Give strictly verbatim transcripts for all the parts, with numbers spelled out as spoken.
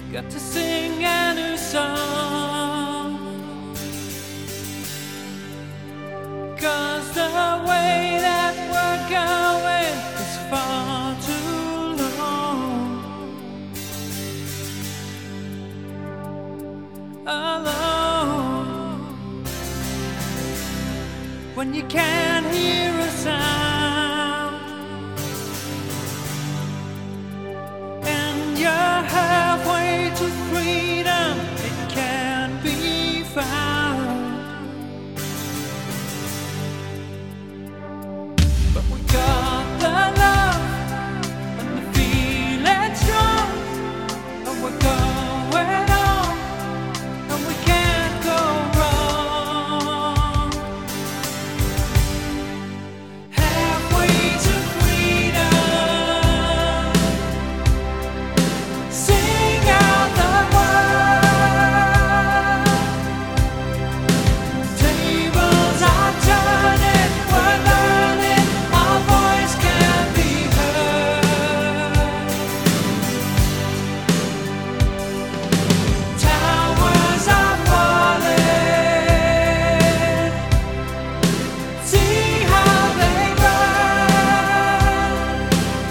got to sing a new song, 'cause the way that we're going is far too long alone, when you can't hear a sound and you're halfway to freedom, it can't be found. But we got the love and the feeling strong, and we're going on, and we can't go wrong. Halfway to freedom, sing out the word. Tables are turning, we're learning, our voice can be heard. Towers are falling, see how they burn.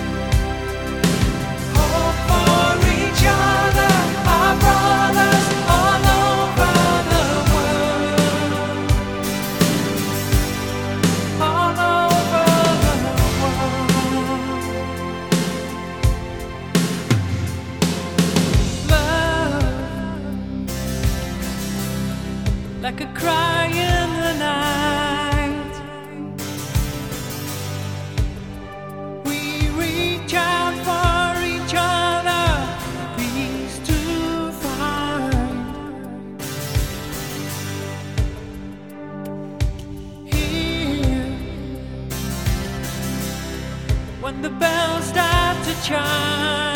Hope for each other, our brothers all over the world, all over the world. Love, like a cry in the night, we reach out for each other, peace to find. Here, when the bells start to chime,